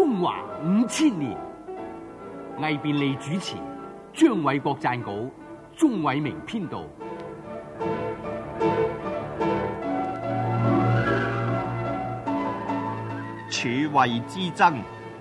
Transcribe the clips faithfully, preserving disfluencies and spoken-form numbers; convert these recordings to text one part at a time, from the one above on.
中華五千年，魏便利主持，張偉國撰稿，鍾偉明編導。 儲位之爭。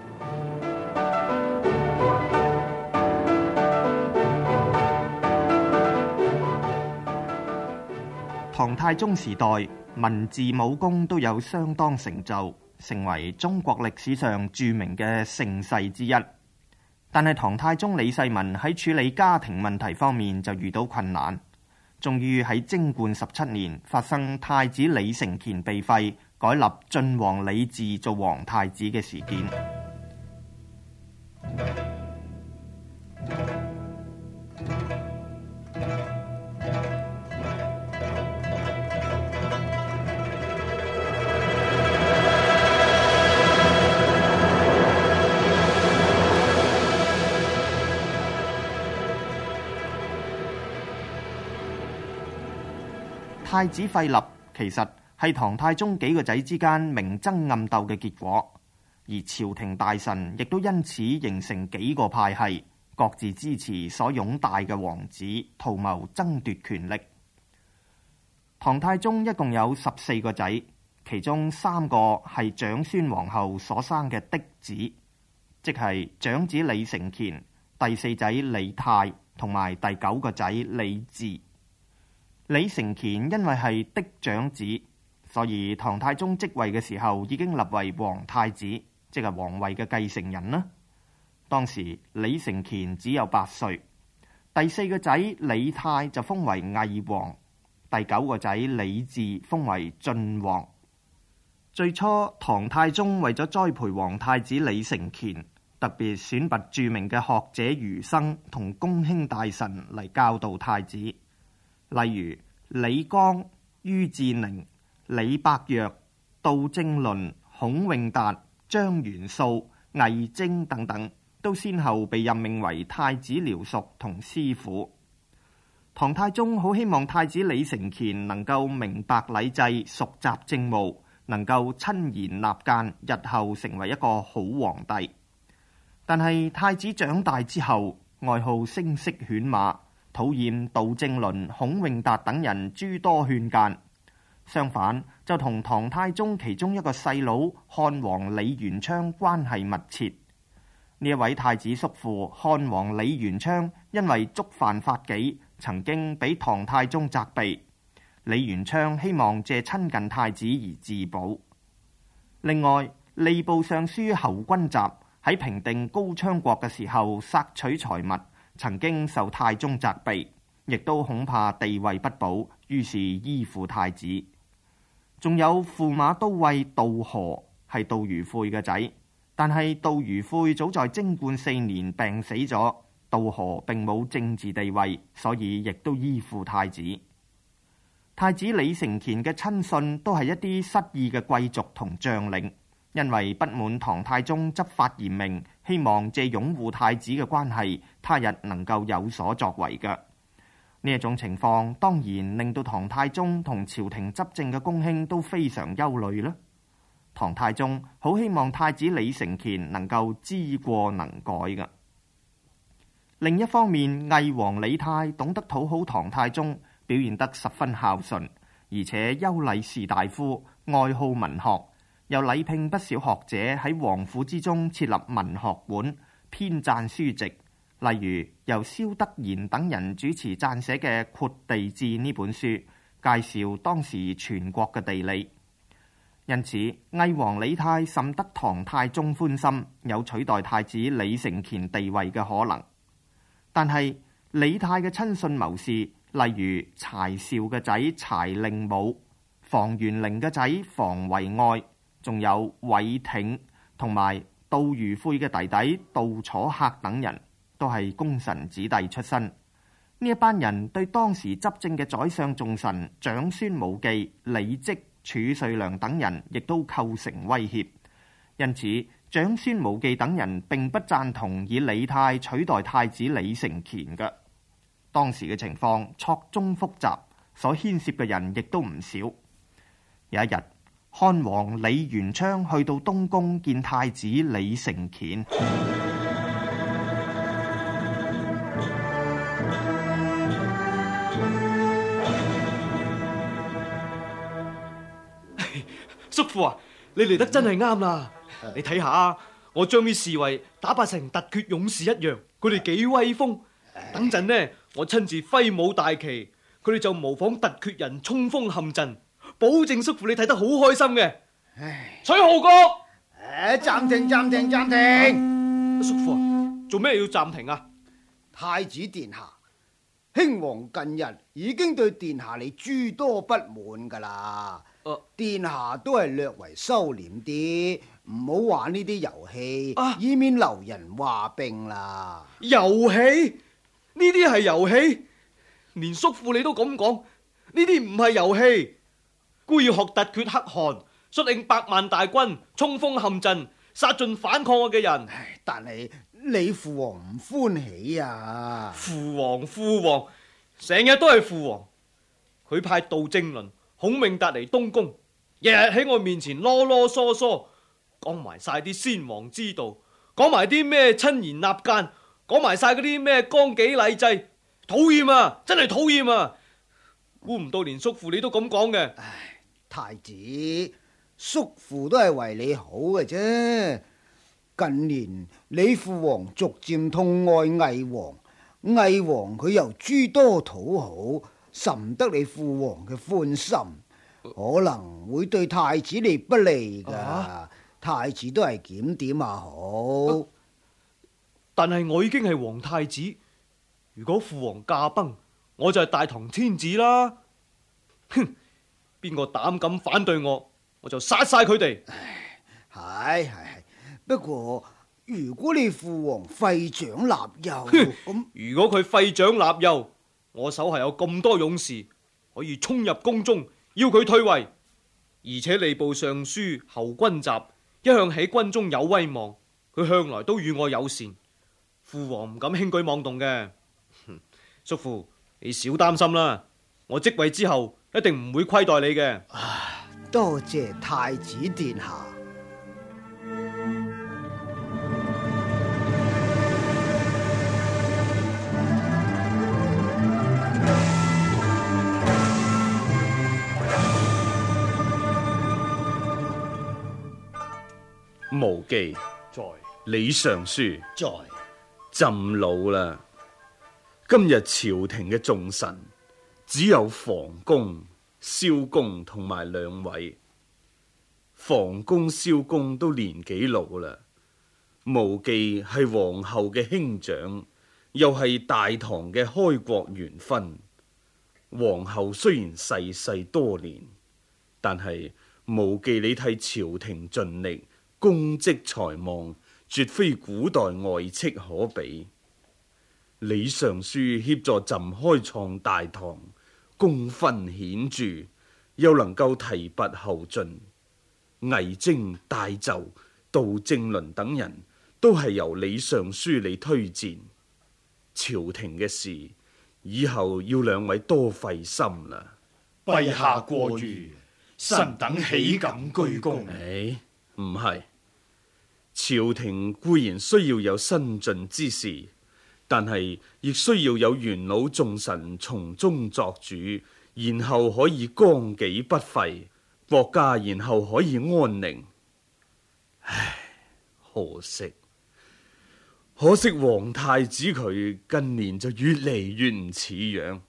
唐太宗時代，文字武功都有相當成就，成為中國歷史上著名嘅盛世之一。但係唐太宗李世民喺處理家庭問題方面就遇到困難，終於喺貞觀十七年發生太子李承乾被廢，改立晉王李治做皇太子嘅事件。太子廢立其實係唐太宗幾個仔之間明爭暗鬥嘅結果，而朝廷大臣亦都因此形成幾個派系，各自支持所擁戴嘅王子，圖謀爭奪權力。唐太宗一共有十四個仔，其中三個係長孫皇后所生嘅嫡子，即係長子李承乾、第四仔李泰同埋第九個仔李治。李承乾因為係嫡長子，所以唐太宗即位嘅時候已經立為皇太子，即係皇位嘅繼承人啦。當時李承乾只有八歲，第四個仔李泰就封為魏王，第九個仔李治封為晉王。最初唐太宗為咗栽培皇太子李承乾，特別選拔著名嘅學者儒生同公卿大臣嚟教導太子。例如李綱、于志寧、李百藥、杜正倫、孔永達、張元素、魏徵等等，都先後被任命為太子僚屬同司府。唐太宗好希望太子李承乾能夠明白禮制、熟習政務，能夠親言納諫，日後成為一個好皇帝。但係太子長大之後，愛好聲色犬馬，討厭杜正倫、孔永達等人諸多勸諫，相反就同唐太宗其中一個細佬漢王李元昌關係密切。呢一位太子叔父漢王李元昌因為觸犯法紀，曾經俾唐太宗責備。李元昌希望借親近太子而自保。另外，吏部尚書侯君集喺平定高昌國嘅時候索取財物，曾經受太宗責備，亦都恐怕地位不保，於是依附太子。仲有駙馬都尉杜河係杜如晦嘅仔，但係杜如晦早在貞觀四年病死咗，杜河並冇政治地位，所以亦都依附太子。太子李承乾嘅親信都係一啲失意嘅貴族同將領，因為不滿唐太宗執法嚴明，希望借擁護太子嘅關係，他日能夠有所作為嘅。呢一種情況當然令到唐太宗同朝廷執政嘅公卿都非常憂慮啦。唐太宗好希望太子李承乾能夠知過能改嘅。另一方面，魏王李泰懂得討好唐太宗，表現得十分孝順，而且優禮士大夫，愛好文學，又禮聘不少學者喺王府之中設立文學館，編撰書籍，例如由蕭德賢等人主持撰寫嘅《括地志》呢本書，介紹當時全國嘅地理。因此，魏王李泰甚得唐太宗歡心，有取代太子李承乾地位嘅可能。但係李泰嘅親信謀士，例如柴紹嘅仔柴令武、房玄齡嘅仔房遺愛，仲有韋挺同埋杜如晦嘅弟弟杜楚客等人，都係功臣子弟出身。呢一班人對當時執政嘅宰相重臣長孫無忌、李績、褚遂良等人亦都構成威脅，因此長孫無忌等人並不贊同以李泰取代太子李承乾嘅。當時嘅情況錯綜複雜，所牽涉嘅人亦都唔少。有一日， 漢王李元昌去到東宮見太子李承乾。 叔父啊，你嚟得真係啱啦！你睇下，我將啲侍衛打扮成突厥勇士一樣，佢哋幾威風。等陣呢，我親自揮舞大旗，佢哋就模仿突厥人衝鋒陷陣，保證叔父你睇得好開心嘅。取號角！ 誒，暫停暫停暫停！ 叔父啊，做咩要暫停啊？ 太子殿下，興王近日已經對殿下你諸多不滿噶啦。 啊、 殿下都係略為收斂啲，唔好玩呢啲遊戲， 啊、 以免留人話柄啦。 遊戲？呢啲係遊戲？連叔父你都咁講，呢啲唔係遊戲。孤要學突厥可汗，率領百萬大軍衝鋒陷陣，殺盡反抗我嘅人。 但係你父王唔歡喜啊！ 父王父王，成日都係父王。佢派杜正倫、孔永達嚟東宮，日日喺我面前囉囉嗦嗦，講埋晒啲先王之道，講埋啲咩親賢納諫，講埋晒嗰啲咩綱紀禮制，討厭啊！真係討厭啊！估唔到連叔父你都咁講嘅。 唉，太子，叔父都係為你好嘅啫。近年你父王逐漸痛愛魏王，魏王佢又諸多討好，甚得你父王嘅歡心，可能會對太子你不利噶。啊、太子都係檢點下好。啊、 但係我已經係皇太子，如果父王駕崩，我就係大唐天子啦。哼，邊個膽敢反對我，我就殺晒佢哋。 係係係，不過如果你父王廢長立幼，咁如果佢廢長立幼，我手下有咁多勇士，可以衝入宮中要佢退位。而且吏部尚書侯君集一向喺軍中有威望，佢向來都與我友善，父王唔敢輕舉妄動嘅。叔父，你少擔心啦，我即位之後一定唔會虧待你嘅。 啊，多謝太子殿下。 無忌在， 李尚書在， 朕老啦。今日朝廷嘅重臣只有房公、蕭公同埋兩位。房公、蕭公都年紀老啦，無忌係皇后嘅兄長，又係大唐嘅開國元勳。皇后雖然逝世多年，但係無忌你替朝廷盡力，功績才望，絕非古代外戚可比。李尚書協助朕開創大唐，功勳顯著，又能夠提拔後進。魏徵、戴就、杜正倫等人都係由李尚書你推薦。朝廷嘅事，以後要兩位多費心啦。 陛下過譽，臣等豈敢居功？ 誒，唔係，朝廷固然需要有新進之事，但係亦需要有元老重臣從中作主，然後可以綱紀不廢，國家然後可以安寧。唉，可惜，可惜皇太子佢近年就越嚟越唔似樣。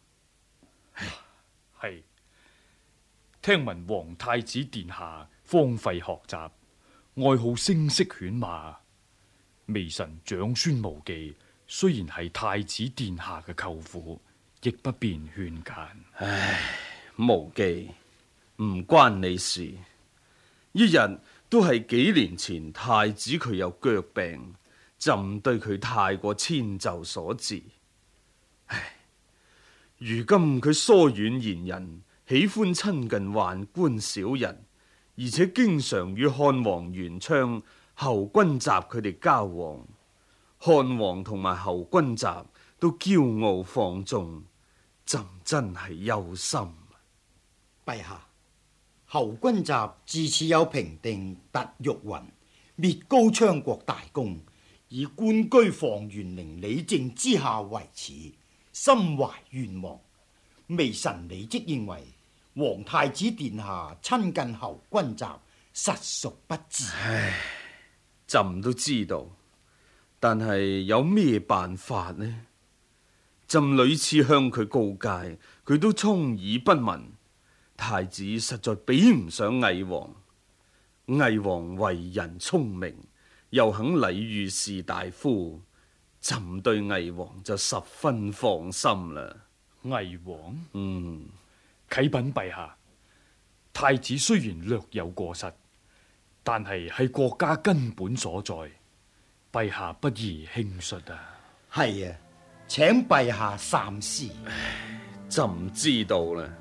係，聽聞皇太子殿下荒廢學習，愛好聲色犬馬。微臣長孫無忌雖然係太子殿下嘅舅父，亦不便勸諫。 唉，無忌，唔關你事。一日都係幾年前太子佢有腳病，朕對佢太過遷就所致。唉，如今佢疏遠賢人，喜歡親近宦官小人，而且經常與漢王元昌、侯君集佢哋交往。漢王同埋侯君集都驕傲放縱，朕真係憂心。 陛下， 侯君集自此有平定突玉雲、滅高昌國大功，以官居房元陵李靖之下為恥，心懷怨望。微臣李績認為皇太子殿下親近侯君集，實屬不智。 唉，朕都知道，但係有咩辦法呢？朕屢次向佢告誡，佢都充耳不聞。太子實在比唔上魏王，魏王為人聰明，又肯禮遇士大夫，朕對魏王就十分放心啦。 魏王， 嗯， 啟稟陛下，太子雖然略有過失，但係係國家根本所在，陛下不宜輕率啊。 係啊，請陛下三思。 朕知道啦。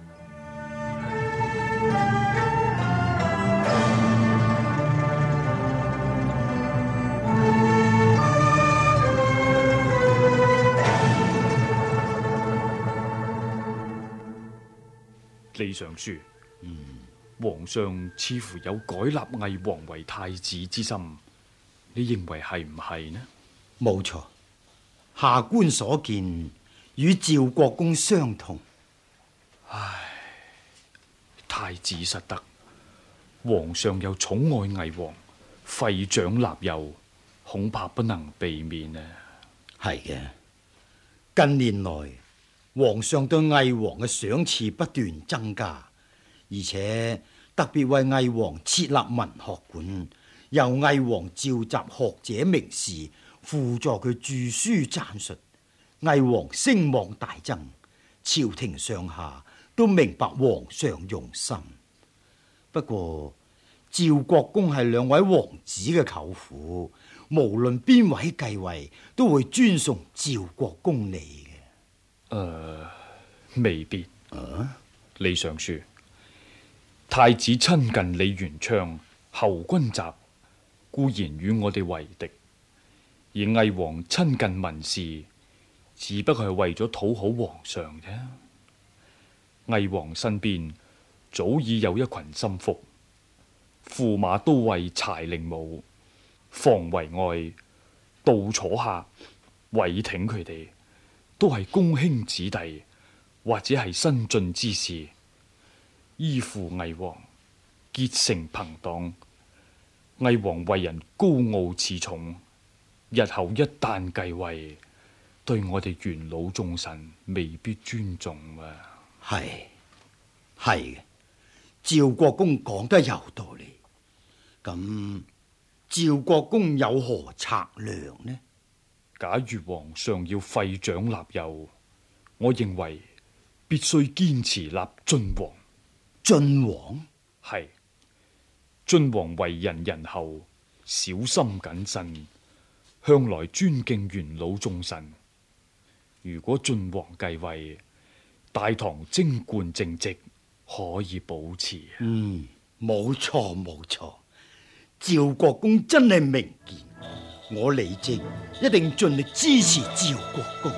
李尚書，嗯，皇上似乎有改立魏王為太子之心，你認為係唔係呢？ 冇錯，下官所見與趙國公相同。 唉，太子失德，皇上又寵愛魏王，廢長立幼，恐怕不能避免啊。 係嘅，近年來皇上對魏王嘅賞賜不斷增加，而且特別為魏王設立文學館，由魏王召集學者名士輔助佢著書撰述，魏王聲望大增，朝廷上下都明白皇上用心。不過趙國公係兩位王子嘅舅父，無論邊位繼位，都會尊崇趙國公你嘅。 誒、呃，未必。 啊， 李尚書，太子親近李元暢、侯君集，固然與我哋為敵；而魏王親近文士，只不過係為咗討好皇上啫。魏王身邊早已有一群心腹，駙馬都尉柴靈武、房遺外、杜楚客、韋挺佢哋，都係公卿子弟，或者係新進之士，依附魏王，結成朋黨。魏王為人高傲恃寵，日後一旦繼位，對我哋元老眾臣未必尊重啊。 係係嘅，趙國公講得有道理。咁趙國公有何策略呢？ 假如皇上要廢長立幼，我認為必須堅持立晉王。 晉王？ 係，晉王為人仁厚，小心謹慎，向來尊敬元老眾臣。如果晉王繼位，大唐貞觀正直，可以保持。 嗯，冇錯冇錯，趙國公真係明見。我李靖一定盡力支持趙國公。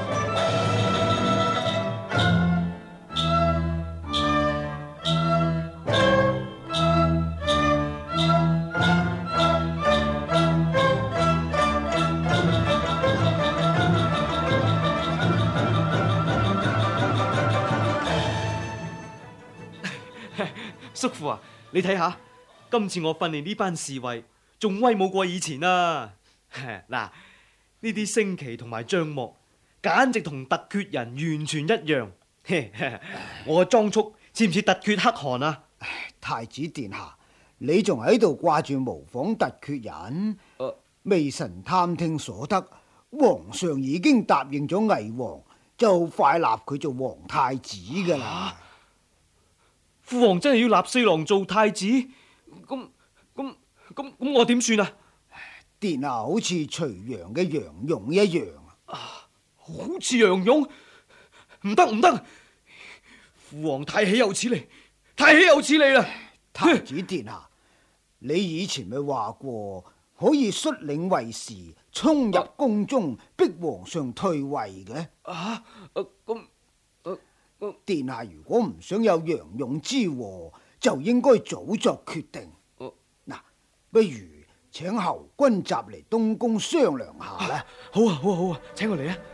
叔父啊，你睇下，今次我訓練呢班侍衛，仲威武過以前啊！嗱，呢啲升旗同埋帳幕，簡直同突厥人完全一樣。我嘅裝束似唔似突厥可汗啊？ 太子殿下，你仲喺度掛住模仿突厥人？ 呃、 微臣探聽所得，皇上已經答應咗魏王，就快立佢做皇太子噶啦。啊， 父皇真係要立四郎做太子？咁咁咁咁，我點算啊？ 殿下好似徐陽嘅楊勇一樣啊！好似楊勇？唔得唔得！父皇太豈有此理，太豈有此理啦！ 太子殿下，你以前咪話過可以率領衛士衝入宮中，逼皇上退位嘅？ 啊！咁、啊，啊啊、 殿下如果唔想有楊勇之禍， 就應該早作決定。嗱、 哦， 不如請侯君集嚟東宮商量下啦。 好啊，好啊，好啊，請我嚟啊！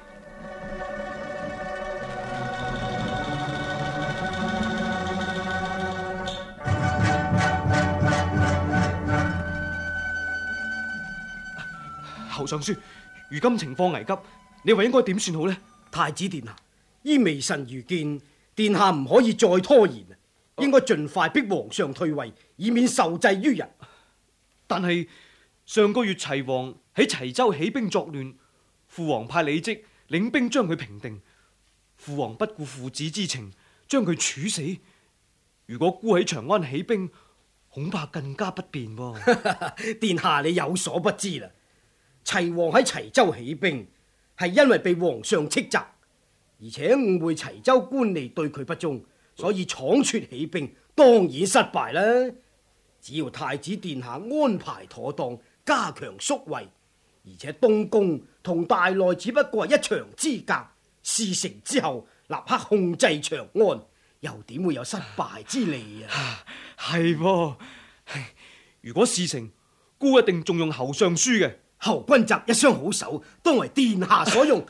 侯尚書，如今情況危急，你話應該點算好呢？ 太子殿下，依微臣愚見，殿下唔可以再拖延，應該盡快逼皇上退位，以免受制於人。 但係上個月齊王喺齊州起兵作亂，父王派李績領兵將佢平定，父王不顧父子之情，將佢處死。如果孤喺長安起兵，恐怕更加不便喎。 殿下你有所不知啦，齊王喺齊州起兵係因為被皇上斥責，而且誤會齊州官吏對佢不忠，所以倉促起兵，當然失敗啦。只要太子殿下安排妥當，加強宿衛，而且東宮同大內只不過係一牆之隔，事成之後立刻控制長安，又點會有失敗之理啊？ 係噃，如果事成，孤一定重用侯尚書嘅。 侯君集一雙好手，當為殿下所用。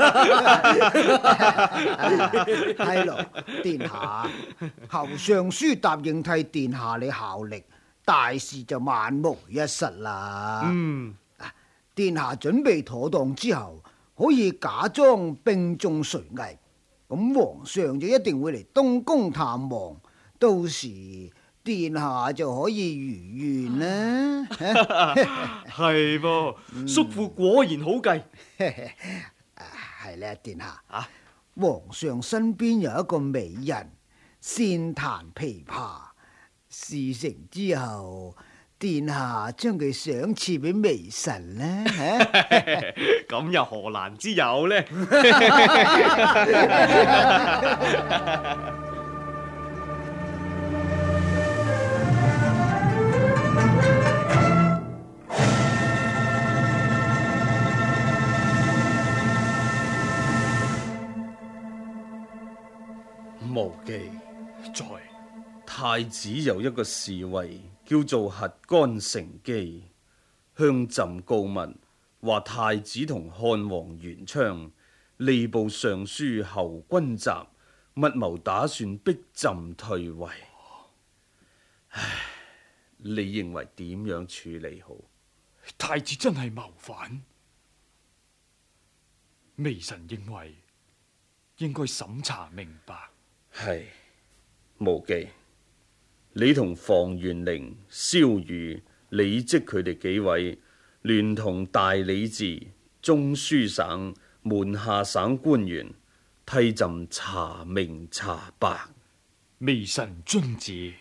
係咯，殿下，侯尚書答應替殿下你效力，大事就萬無一失啦。 嗯， 殿下準備妥當之後，可以假裝兵中垂危，咁皇上就一定會嚟東宮探望，到時殿下就可以如願啦。 係噃，叔父果然好計。 係咧，殿下， 啊， 皇上身邊有一個美人，善彈琵琶。事成之後，殿下將佢賞賜俾微臣呢？ 咁又何難之有呢？ 無忌， 在太子有一個侍衛叫做核干成機，向朕告密，話太子同漢王元昌、吏部尚書侯君集密謀打算逼朕退位。唉，你認為點樣處理好？ 太子真係謀反，微臣認為應該審查明白。 係，無忌，你同房元齡、蕭瑜、李績佢哋幾位，聯同大理寺、中書省、門下省官員，替朕查明查白。 微臣遵旨。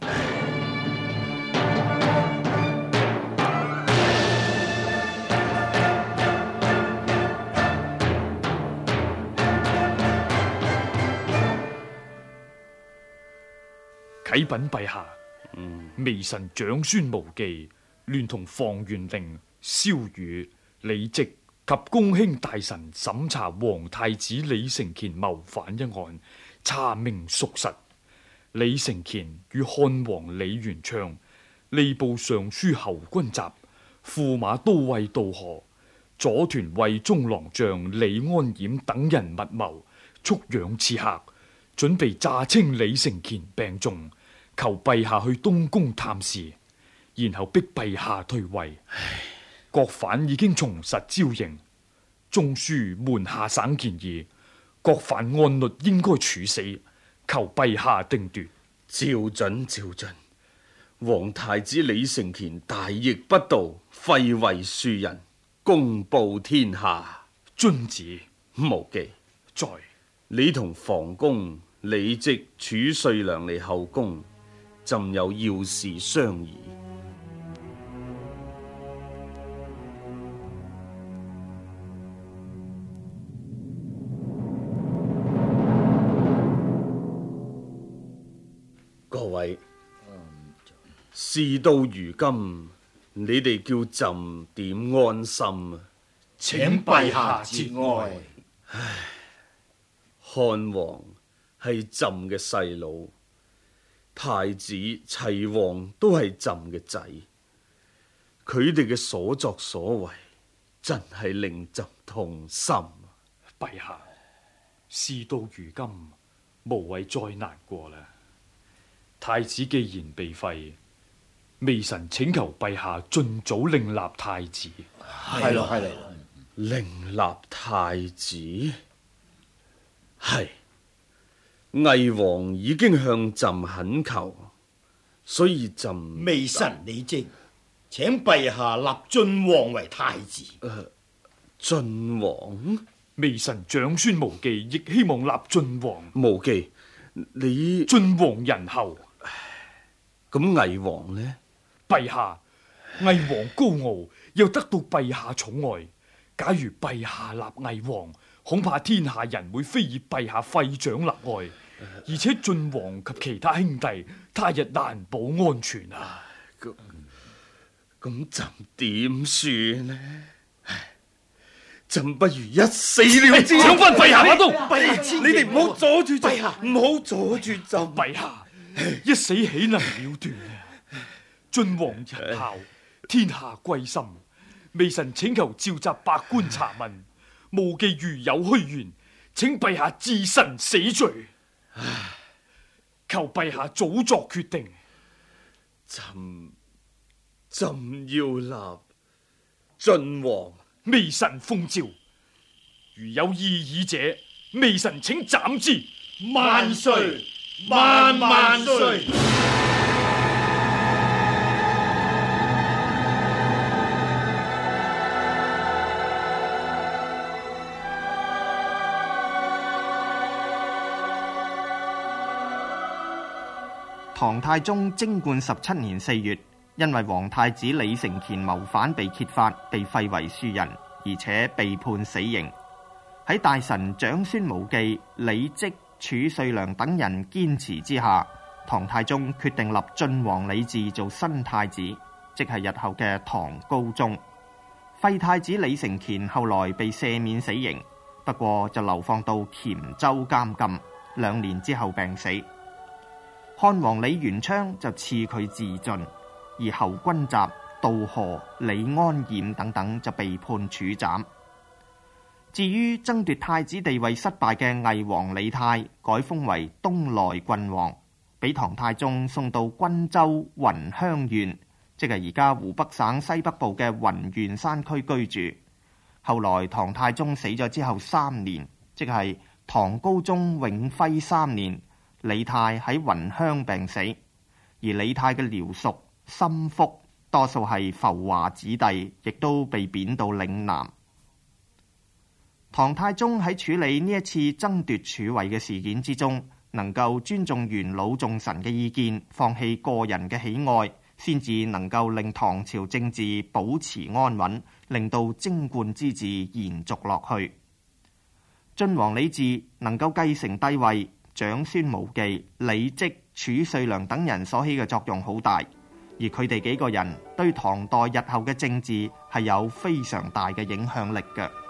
啟稟陛下， 嗯， 微臣長孫無忌，聯同房元齡、蕭瑜、李績及公卿大臣審查皇太子李承乾謀反一案，查明屬實。李承乾與漢王李元暢、吏部尚書侯君集、駙馬都尉杜河、左團衛中郎將李安冉等人密謀，蓄養刺客，準備詐稱李承乾病重，求陛下去東宮探視，然後逼陛下退位。各犯已經從實招認，中書門下省建議各犯按律應該處死，求陛下定奪。 照准照准。皇太子李承乾大逆不道，廢位庶人，公報天下。 遵旨。 無忌， 在你同房公、李績、褚遂良嚟後宮，朕有要事商議。各位，事到如今，你哋叫朕點安心啊？ 請陛下節哀。 漢王係朕嘅細佬， 太子、齊王都係朕嘅仔，佢哋嘅所作所為真係令朕痛心。 陛下，事到如今，無謂再難過啦。太子既然被廢，微臣請求陛下盡早另立太子。 係咯，係咯， 另立太子，係魏王已經向朕懇求，所以朕微臣李靖請陛下立晉王為太子。 呃、晉王， 微臣長孫無忌亦希望立晉王。 無忌，你晉王仁厚。 咁魏王呢？ 陛下，魏王高傲，又得到陛下寵愛。假如陛下立魏王，恐怕天下人會非議陛下廢長立外，而且晉王及其他兄弟，他日難保安全啊！ 咁咁朕點算呢？朕不如一死了之。 搶翻陛下把刀！ 陛下，你哋唔好阻住朕，唔好阻住朕。 陛下，一死豈能了斷啊！晉王仁孝，天下歸心。微臣請求召集百官查問，無忌如有虛言，請陛下治臣死罪。求陛下早作決定。 朕朕要立晉王。 微臣奉詔，如有異議者，微臣請斬之。 萬歲！萬萬歲！ 唐太宗貞觀十七年四月，因為皇太子李承乾謀反被揭發，被廢為庶人，而且被判死刑。喺大臣長孫無忌、李績、褚遂良等人堅持之下，唐太宗決定立晉王李治做新太子，即係日後嘅唐高宗。廢太子李承乾後來被赦免死刑，不過就流放到黔州監禁，兩年之後病死。漢王李元昌就賜佢自盡，而侯君集、杜河、李安冉等等就被判處斬。至於爭奪太子地位失敗嘅魏王李泰，改封為東萊郡王，俾唐太宗送到均州雲鄉縣，即係而家湖北省西北部嘅雲縣山區居住。後來唐太宗死咗之後三年，即係唐高宗永徽三年，李泰喺雲鄉病死，而李泰嘅僚屬心腹多數係浮華子弟，亦都被貶到嶺南。唐太宗喺處理呢一次爭奪儲位嘅事件之中，能夠尊重元老眾臣嘅意見，放棄個人嘅喜愛，先至能夠令唐朝政治保持安穩，令到貞觀之治延續落去。晉王李治能夠繼承帝位，長孫無忌、李績、褚遂良等人所起嘅作用好大，而佢哋幾個人對唐代日後嘅政治係有非常大嘅影響力嘅。